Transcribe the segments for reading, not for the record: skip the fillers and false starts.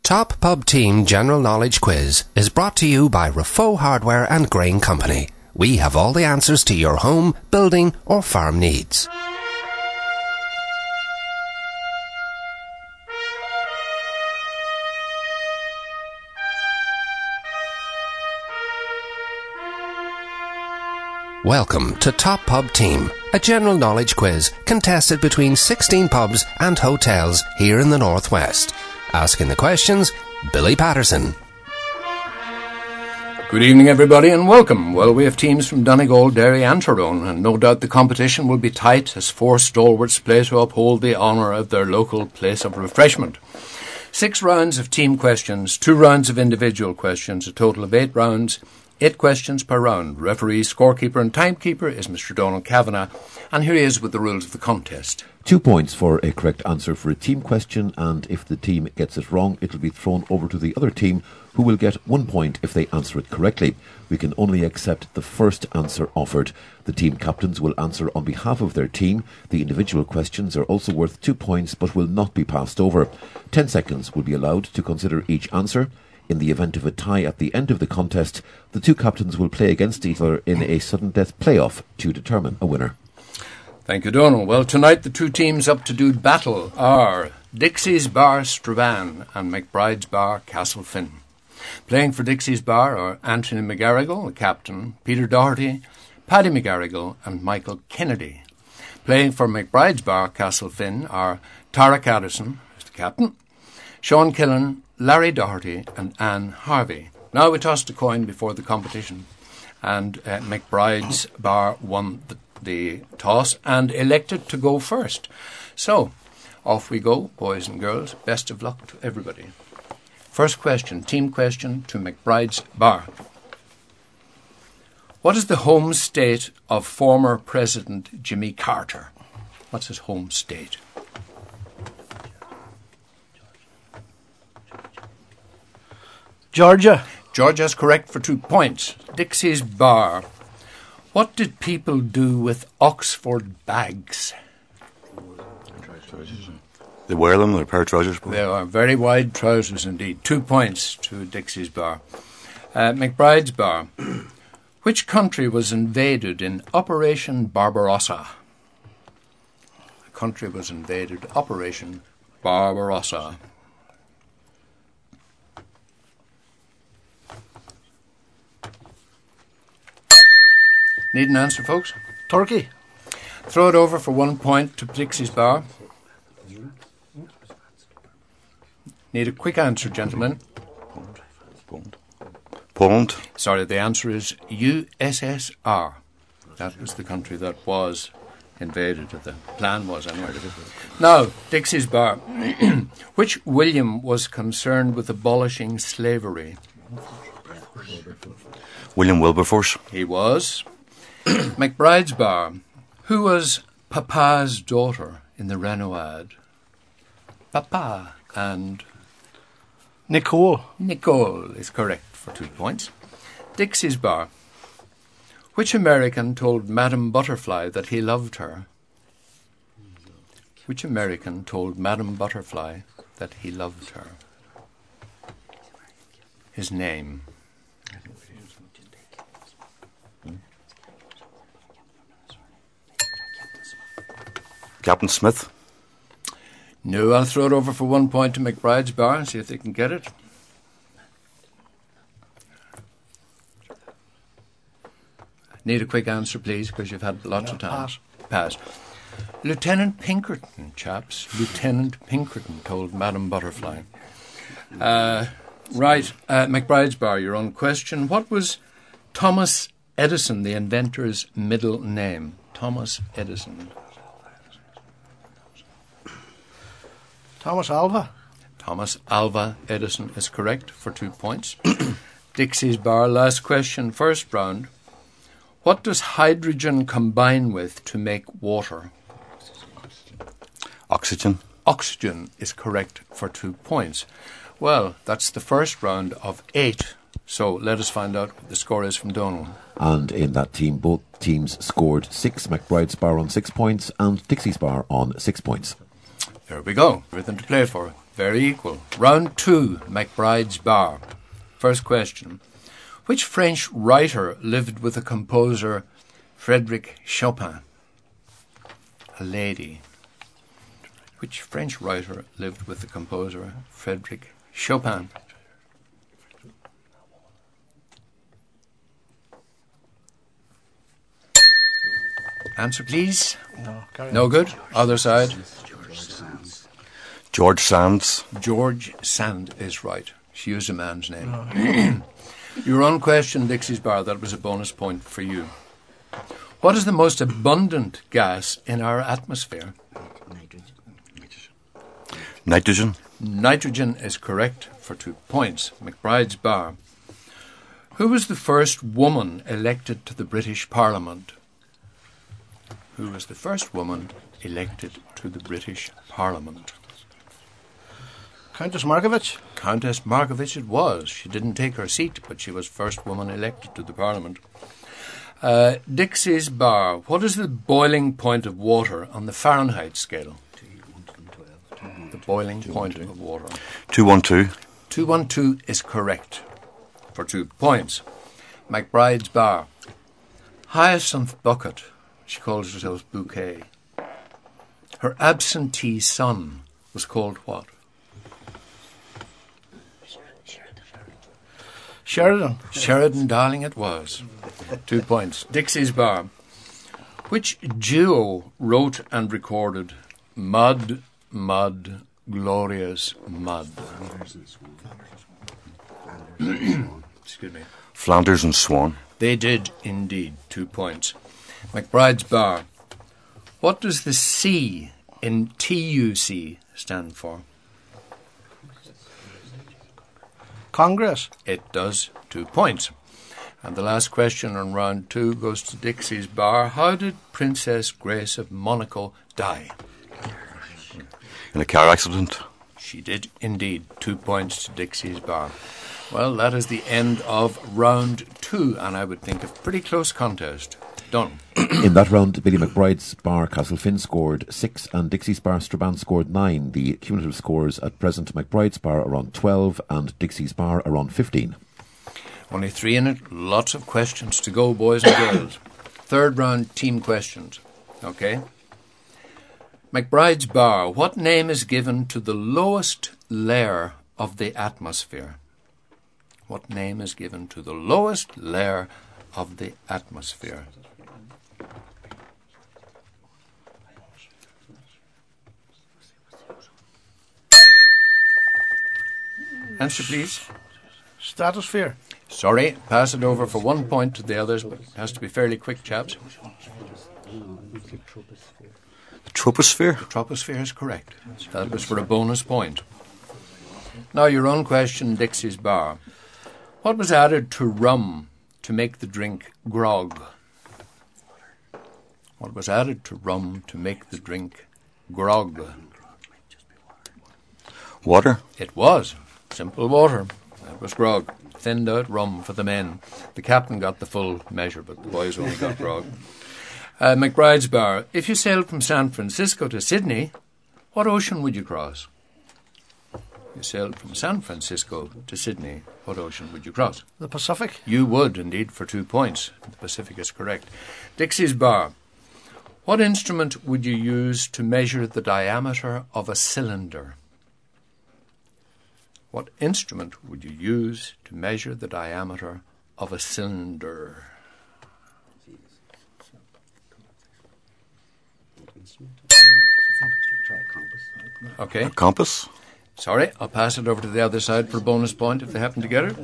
Top Pub Team General Knowledge Quiz is brought to you by Rafo Hardware and Grain Company. We have all the answers to your home, building or farm needs. Welcome to Top Pub Team, a general knowledge quiz contested between 16 pubs and hotels here in the Northwest. Asking the questions, Billy Patterson. Good evening, everybody, and welcome. Well, we have teams from Donegal, Derry and Tyrone, and no doubt the competition will be tight as four stalwarts play to uphold the honour of their local place of refreshment. 6 rounds of team questions, 2 rounds of individual questions, a total of 8 rounds, 8 questions per round. Referee, scorekeeper and timekeeper is Mr. Donald Kavanagh, and here he is with the rules of the contest. 2 points for a correct answer for a team question, and if the team gets it wrong, it will be thrown over to the other team, who will get 1 point if they answer it correctly. We can only accept the first answer offered. The team captains will answer on behalf of their team. The individual questions are also worth 2 points but will not be passed over. 10 seconds will be allowed to consider each answer. In the event of a tie at the end of the contest, the 2 captains will play against each other in a sudden death playoff to determine a winner. Thank you, Donald. Well, tonight the 2 teams up to do battle are Dixie's Bar Strabane and McBride's Bar Castlefin. Playing for Dixie's Bar are Anthony McGarrigle, the captain, Peter Doherty, Paddy McGarrigle and Michael Kennedy. Playing for McBride's Bar Castlefin are Tara Addison, who's the captain, Sean Killen, Larry Doherty and Anne Harvey. Now we tossed a coin before the competition, and McBride's Bar won the toss and elected to go first. So, off we go, boys and girls. Best of luck to everybody. First question, team question to McBride's Bar. What is the home state of former President Jimmy Carter? What's his home state? Georgia. Georgia's correct for 2 points. Dixie's Bar. What did people do with Oxford bags? They wear them, they're a pair of trousers. They are very wide trousers indeed. 2 points to Dixie's Bar. McBride's Bar. Which country was invaded in Operation Barbarossa? A country was invaded. Operation Barbarossa. Need an answer, folks? Turkey. Throw it over for 1 point to Dixie's Bar. Need a quick answer, gentlemen. Poland. Sorry, the answer is USSR. That was the country that was invaded, or the plan was anyway. Now, Dixie's Bar. Which William was concerned with abolishing slavery? William Wilberforce. He was. McBride's Bar. Who was Papa's daughter in the Renouade? Papa and Nicole. Nicole is correct for 2 points. Dixie's Bar. Which American told Madame Butterfly that he loved her? Which American told Madame Butterfly that he loved her? His name. Captain Smith. No, I'll throw it over for 1 point to McBride's Bar and see if they can get it. Need a quick answer, please, because you've had lots of time. Pass. Lieutenant Pinkerton, chaps. Lieutenant Pinkerton told Madame Butterfly. Right, McBride's Bar, your own question. What was Thomas Edison, the inventor's middle name? Thomas Edison. Thomas Alva. Thomas Alva Edison is correct for 2 points. Dixie's Bar, last question, first round. What does hydrogen combine with to make water? Oxygen. Oxygen is correct for 2 points. Well, that's the first round of 8. So let us find out what the score is from Donald. And in that team, both teams scored 6. McBride's Bar on 6 points and Dixie's Bar on 6 points. There we go. Everything to play for. Very equal. Round 2, McBride's Bar. First question. Which French writer lived with the composer Frédéric Chopin? A lady. Which French writer lived with the composer Frédéric Chopin? Answer, please. No, carry No on. good? Other side. George Sands. George Sand is right. She used a man's name. Your own question, Dixie's Bar, that was a bonus point for you. What is the most abundant gas in our atmosphere? Nitrogen. Nitrogen is correct for 2 points. McBride's Bar. Who was the first woman elected to the British Parliament? Who was the first woman elected to the British Parliament? Countess Markovich. Countess Markovich it was. She didn't take her seat, but she was first woman elected to the Parliament. Dixie's Bar. What is the boiling point of water on the Fahrenheit scale? The boiling point of water. 212. 212 is correct for 2 points. McBride's Bar. Hyacinth Bucket. She calls herself Bouquet. Her absentee son was called what? Sheridan. Sheridan Darling it was. 2 points. Dixie's Bar. Which duo wrote and recorded Mud, Mud, Glorious Mud? Excuse me. Flanders and Swan. They did indeed. 2 points. McBride's Bar. What does the C in TUC stand for? Congress. It does. 2 points. And the last question on round 2 goes to Dixie's Bar. How did Princess Grace of Monaco die? In a car accident. She did indeed. 2 points to Dixie's Bar. Well, that is the end of round 2, and I would think a pretty close contest. Done. In that round, Billy McBride's Bar Castlefin scored 6 and Dixie's Bar Strabane scored 9. The cumulative scores at present, McBride's Bar are on 12 and Dixie's Bar are on 15. Only 3 in it. Lots of questions to go, boys and girls. Third round, team questions. Okay? McBride's Bar. What name is given to the lowest layer of the atmosphere? What name is given to the lowest layer of the atmosphere? Answer, please. Stratosphere. Sorry, pass it over for 1 point to the others, but it has to be fairly quick, chaps. The troposphere. Troposphere is correct. That was for a bonus point. Now your own question, Dixie's Bar. What was added to rum to make the drink grog? What was added to rum to make the drink grog? Water. It was. Simple water. That was grog. Thinned out rum for the men. The captain got the full measure, but the boys only got grog. McBride's Bar. If you sailed from San Francisco to Sydney, what ocean would you cross? You sailed from San Francisco to Sydney. What ocean would you cross? The Pacific. You would, indeed, for 2 points. The Pacific is correct. Dixie's Bar. What instrument would you use to measure the diameter of a cylinder? What instrument would you use to measure the diameter of a cylinder? Okay. A compass. Sorry, I'll pass it over to the other side for a bonus point if they happen to get it.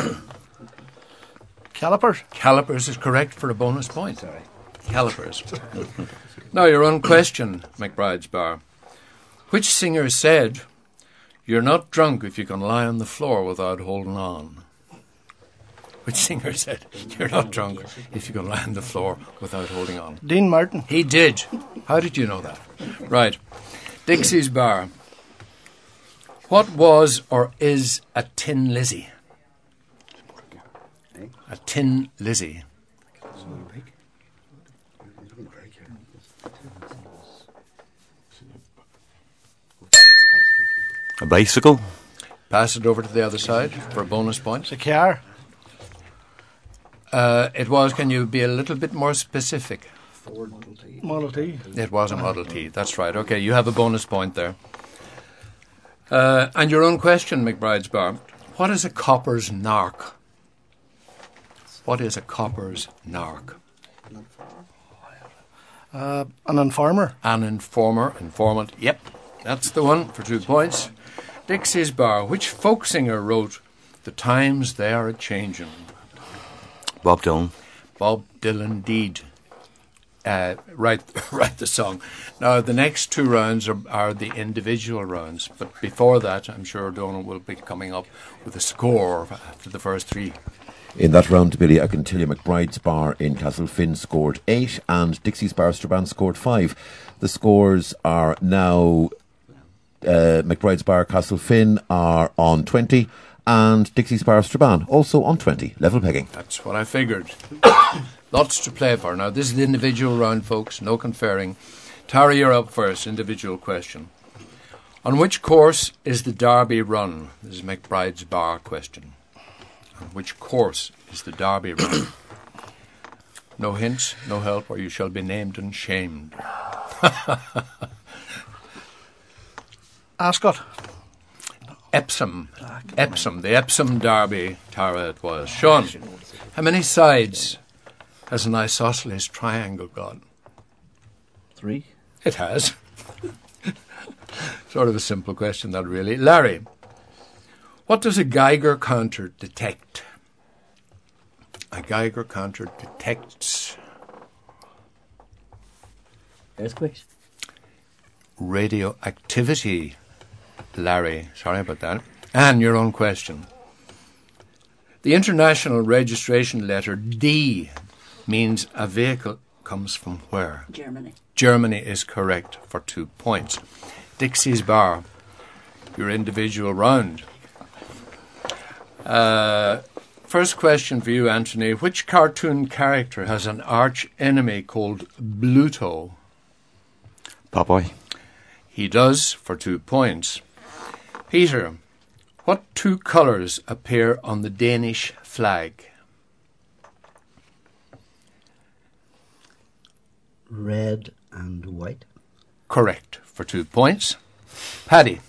Calipers. Calipers is correct for a bonus point. Calipers. Now your own question, McBride's Bar. Which singer said, "You're not drunk if you can lie on the floor without holding on"? Which singer said, "You're not drunk if you can lie on the floor without holding on"? Dean Martin. He did. How did you know that? Right. Dixie's Bar. What was or is a Tin Lizzie? A Tin Lizzie. A bicycle. Pass it over to the other side for a bonus point. It's a car. It was, can you be a little bit more specific? Model T. It was a Model T, that's right. Okay, you have a bonus point there. And your own question, McBride's Bar. What is a copper's narc? What is a copper's narc? An informer. An informer, informant. Yep, that's the one for 2 points. Dixie's Bar. Which folk singer wrote "The Times They Are A-Changin'"? Bob Dylan. Bob Dylan, indeed. Write the song. Now, the next 2 rounds are the individual rounds, but before that, I'm sure Donald will be coming up with a score after the first 3. In that round, Billy, I can tell you McBride's Bar in Castlefin scored 8 and Dixie's Bar Strabane scored 5. The scores are now McBride's Bar Castlefin are on 20 and Dixie's Bar Strabane also on 20. Level pegging. That's what I figured. Lots to play for. Now, this is the individual round, folks. No conferring. Tara, you're up first. Individual question. On which course is the Derby run? This is McBride's Bar question. On which course is the Derby run? No hints, no help, or you shall be named and shamed. Ascot. Epsom. Epsom. The Epsom Derby, Tara, it was. Sean, how many sides has an isosceles triangle got? 3. It has. Sort of a simple question, that really. Larry, what does a Geiger counter detect? A Geiger counter detects Earthquakes. radioactivity. Larry, sorry about that. And your own question. The international registration letter D means a vehicle comes from where? Germany. Germany is correct for 2 points. Dixie's Bar, your individual round. First question for you, Anthony. Which cartoon character has an arch enemy called Bluto? Popeye. He does for 2 points. Peter, what 2 colours appear on the Danish flag? Red and white. Correct for 2 points. Paddy,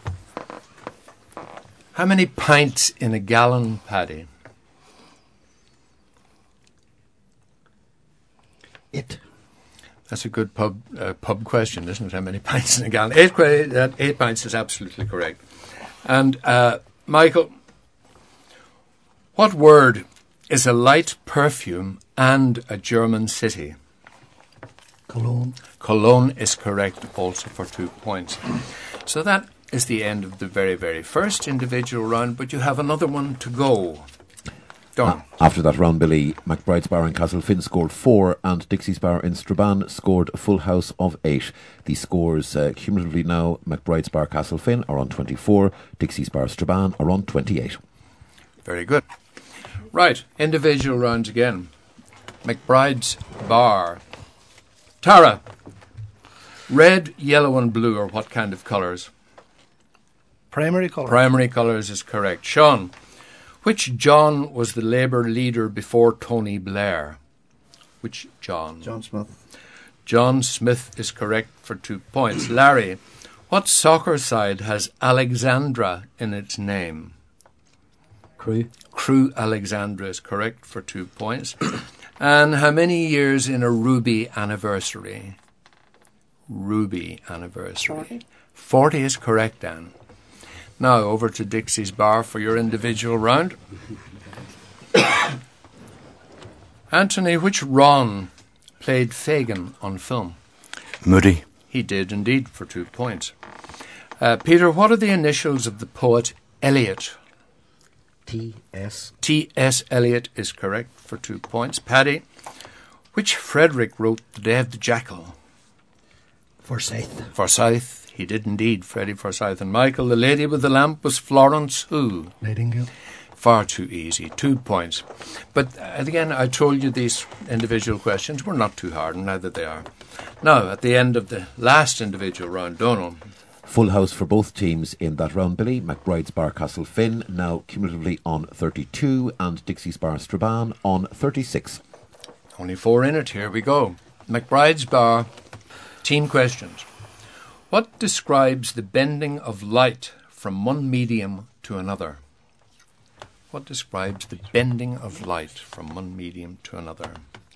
how many pints in a gallon, Paddy? It. That's a good pub question, isn't it? How many pints in a gallon? 8 pints is absolutely correct. And Michael, what word is a light perfume and a German city? Cologne. Cologne is correct also for 2 points. So that is the end of the very, very first individual round, but you have another one to go. Done. After that round, Billy, McBride's Bar in Castlefin scored 4 and Dixie's Bar in Strabane scored a full house of 8. The scores cumulatively now, McBride's Bar Castlefin are on 24, Dixie's Bar Strabane are on 28. Very good. Right, individual rounds again. McBride's Bar. Tara, red, yellow and blue are what kind of colours? Primary colour. Primary colours is correct. Sean, which John was the Labour leader before Tony Blair? Which John? John Smith. John Smith is correct for 2 points. Larry, what soccer side has Alexandra in its name? Crew. Crew Alexandra is correct for 2 points. And how many years in a Ruby anniversary? Ruby anniversary. 40. 40 is correct, Dan. Now over to Dixie's Bar for your individual round. Anthony, which Ron played Fagin on film? Moody. He did indeed for 2 points. Peter, what are the initials of the poet Eliot? T.S. T.S. Eliot is correct for 2 points. Paddy, which Frederick wrote The Day of the Jackal? Forsyth. Forsyth, he did indeed, Freddie Forsyth. And Michael, the lady with the lamp was Florence who? Nightingale. Far too easy, 2 points. But again, I told you these individual questions were not too hard, and neither they are. Now, at the end of the last individual round, Donald, Full house for both teams in that round, Billy. McBride's Bar Castlefin now cumulatively on 32 and Dixie's Bar Strabane on 36. Only 4 in it. Here we go. McBride's Bar, team questions. What describes the bending of light from one medium to another? What describes the bending of light from one medium to another?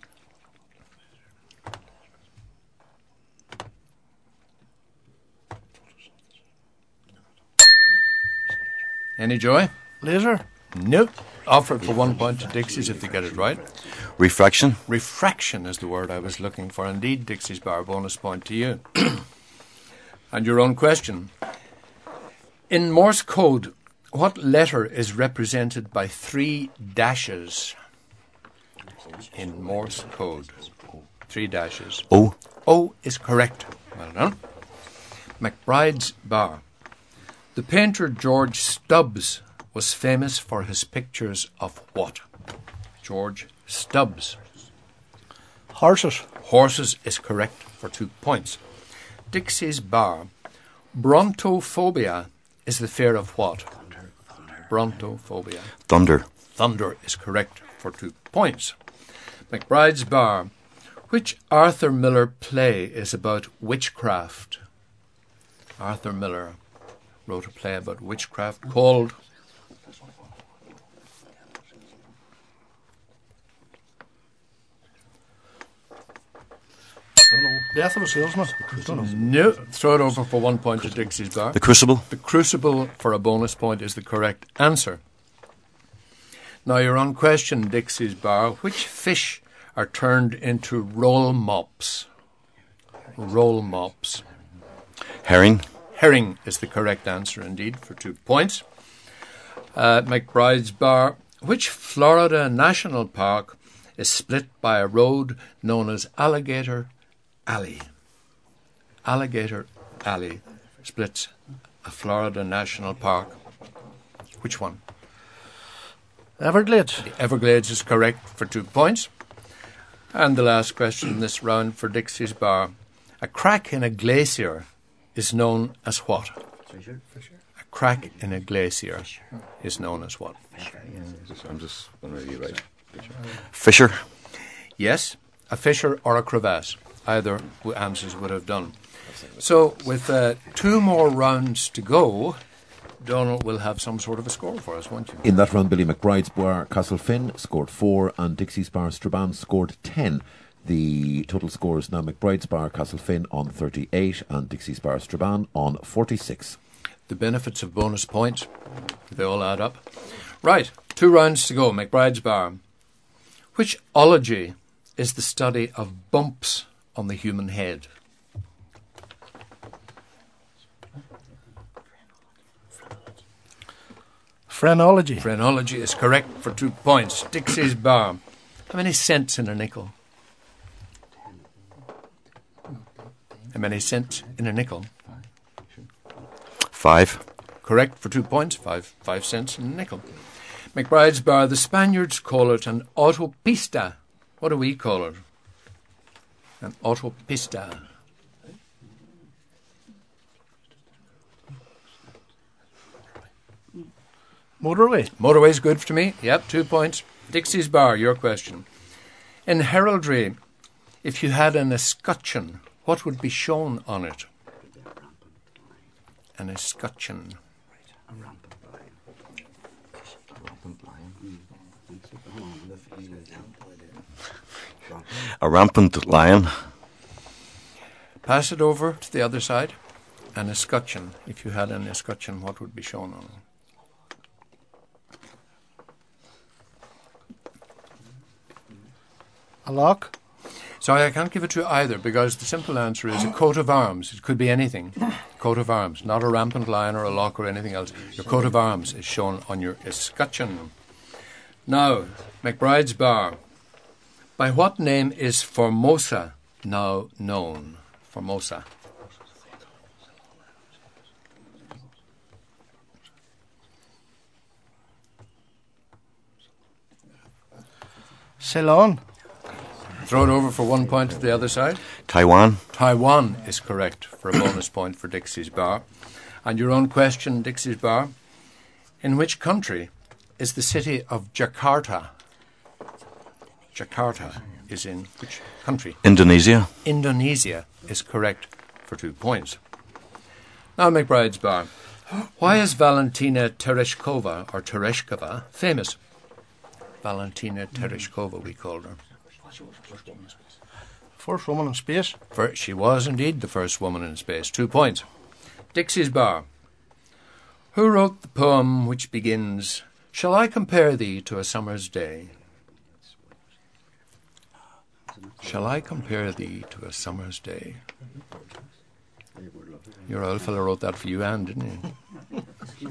Any joy? Laser. Nope. Offered for 1 point to Dixie's if they get it right. Refraction. Refraction is the word I was looking for. Indeed, Dixie's Bar, bonus point to you. And your own question. In Morse code, what letter is represented by 3 dashes? In Morse code, 3 dashes. O. O is correct. Well done. McBride's Bar. The painter George Stubbs was famous for his pictures of what? George Stubbs. Horses. Horses is correct for 2 points. Dixie's Bar. Brontophobia is the fear of what? Brontophobia. Thunder. Thunder is correct for 2 points. McBride's Bar. Which Arthur Miller play is about witchcraft? Arthur Miller wrote a play about witchcraft called Death of a Salesman. Don't know. No. Throw it over for 1 point to Dixie's Bar. The Crucible. The Crucible for a bonus point is the correct answer. Now you're on question, Dixie's Bar. Which fish are turned into roll mops? Roll mops. Herring. Herring is the correct answer indeed for 2 points. McBride's Bar. Which Florida National Park is split by a road known as Alligator Alley? Alligator Alley splits a Florida National Park. Which one? Everglades. The Everglades is correct for 2 points. And the last question in this round for Dixie's Bar. A crack in a glacier is known as what? A crack in a glacier is known as what? I'm just going to read you right. Fissure. Yes, a fissure or a crevasse. Either answers would have done. So with 2 more rounds to go, Donald will have some sort of a score for us, won't you? In that round, Billy, McBride's Bar Castlefin scored 4 and Dixie's Bar Strabane scored 10. The total scores now: McBride's Bar Castlefin on 38 and Dixie's Bar Strabane on 46. The benefits of bonus points, they all add up. Right, 2 rounds to go. McBride's Bar. Which ology is the study of bumps on the human head? Phrenology. Phrenology is correct for 2 points. Dixie's Bar. How many cents in a nickel? How many cents in a nickel? 5. Correct for 2 points. 5 cents in a nickel. McBride's Bar. The Spaniards call it an autopista. What do we call it? An autopista. Motorway. Motorway's good for me. Yep, 2 points. Dixie's Bar, your question. In heraldry, if you had an escutcheon, what would be shown on it? An escutcheon. A rampant lion. Pass it over to the other side. An escutcheon. If you had an escutcheon, what would be shown on it? A lock. Sorry, I can't give it to you either because the simple answer is a coat of arms. It could be anything. Coat of arms, not a rampant lion or a lock or anything else. Your coat of arms is shown on your escutcheon. Now, McBride's Bar. By what name is Formosa now known? Formosa. Ceylon. Throw it over for 1 point to the other side. Taiwan. Taiwan is correct for a bonus point for Dixie's Bar. And your own question, Dixie's Bar. In which country is the city of Jakarta? Jakarta is in which country? Indonesia. Indonesia is correct for 2 points. Now, McBride's Bar. Why is Valentina Tereshkova, or Tereshkova, famous? Valentina Tereshkova, we called her. First woman in space. She was indeed the first woman in space. 2 points. Dixie's Bar. Who wrote the poem which begins, "Shall I compare thee to a summer's day?" Shall I compare thee to a summer's day? Your old fellow wrote that for you, Anne, didn't he?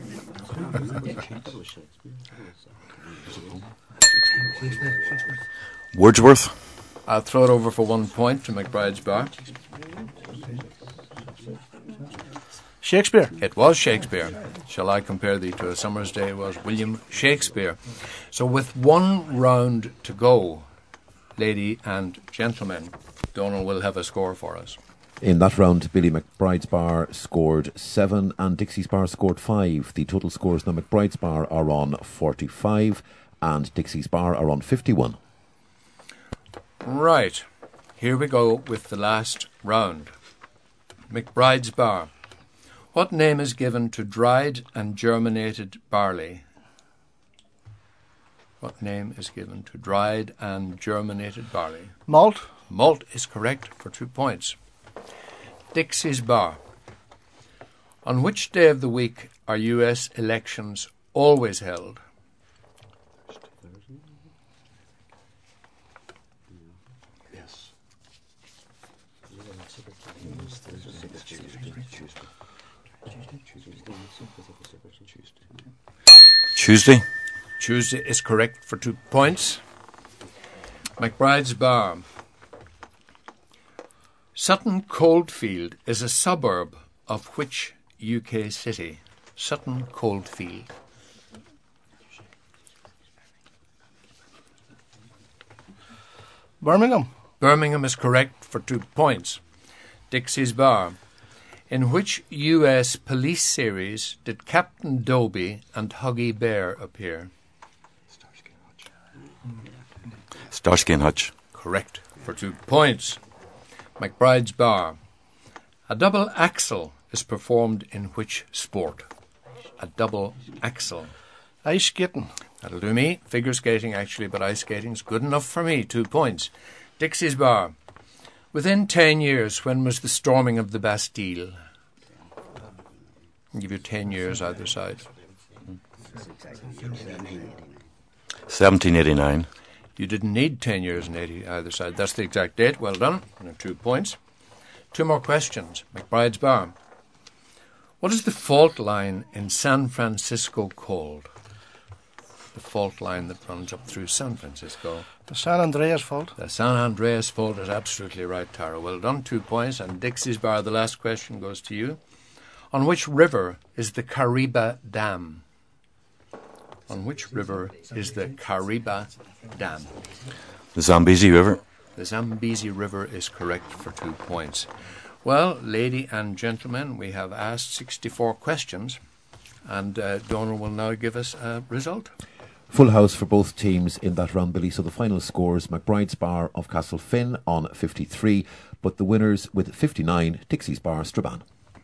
Wordsworth. I'll throw it over for 1 point to McBride's Bar. Shakespeare. It was Shakespeare. Shall I compare thee to a summer's day was William Shakespeare. So with 1 round to go, lady and gentlemen, Donal will have a score for us. In that round, Billy McBride's Bar scored 7 and Dixie's Bar scored 5. The total scores now McBride's Bar are on 45 and Dixie's Bar are on 51. Right. Here we go with the last round. McBride's Bar. What name is given to dried and germinated barley? What name is given to dried and germinated barley? Malt. Malt is correct for 2 points. Dixie's Bar. On which day of the week are U.S. elections always held? Tuesday. Tuesday is correct for 2 points. McBride's Bar. Sutton Coldfield is a suburb of which UK city? Sutton Coldfield. Birmingham. Birmingham is correct for 2 points. Dixie's Bar. In which US police series did Captain Doby and Huggy Bear appear? Starsky and Hutch. Correct for 2 points. McBride's Bar. A double axel is performed in which sport? A double axel. Ice skating. That'll do me. Figure skating, actually, but ice skating's good enough for me. 2 points. Dixie's Bar. Within 10 years, when was the storming of the Bastille? I'll give you 10 years either side. 1789. You didn't need 10 years and 80 either side. That's the exact date. Well done. And 2 points. 2 more questions. McBride's Bar. What is the fault line in San Francisco called? The fault line that runs up through San Francisco. The San Andreas Fault. The San Andreas Fault is absolutely right, Tara. Well done. 2 points. And Dixie's Bar, the last question goes to you. On which river is the Kariba Dam? On which river is the Kariba Dam? The Zambezi River. The Zambezi River is correct for 2 points. Well, lady and gentlemen, we have asked 64 questions, and Donal will now give us a result. Full house for both teams in that round, Billy. So the final scores, McBride's Bar of Castlefin on 53, but the winners with 59, Dixie's Bar, Strabane.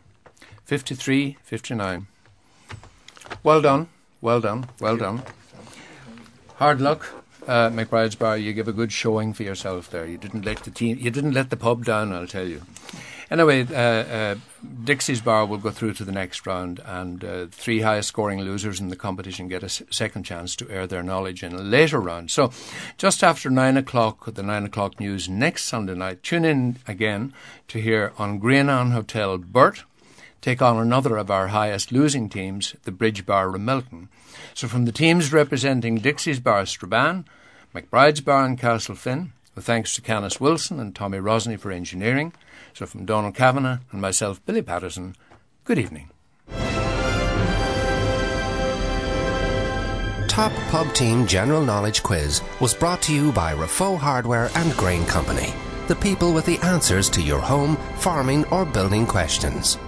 53-59. Well done, well done, well done. Hard luck, McBride's Bar. You give a good showing for yourself there. You didn't let the pub down, I'll tell you. Anyway, Dixie's Bar will go through to the next round, and 3 highest scoring losers in the competition get a second chance to air their knowledge in a later round. So just after 9 o'clock, the 9 o'clock news next Sunday night, tune in again to hear on Greenon Hotel Burt take on another of our highest losing teams, the Bridge Bar Ramelton. So from the teams representing Dixie's Bar Strabane, McBride's Bar and Castlefin, with thanks to Canis Wilson and Tommy Rosney for engineering. So from Donal Kavanagh and myself, Billy Patterson, good evening. Top Pub Team General Knowledge Quiz was brought to you by Rafo Hardware and Grain Company, the people with the answers to your home, farming or building questions.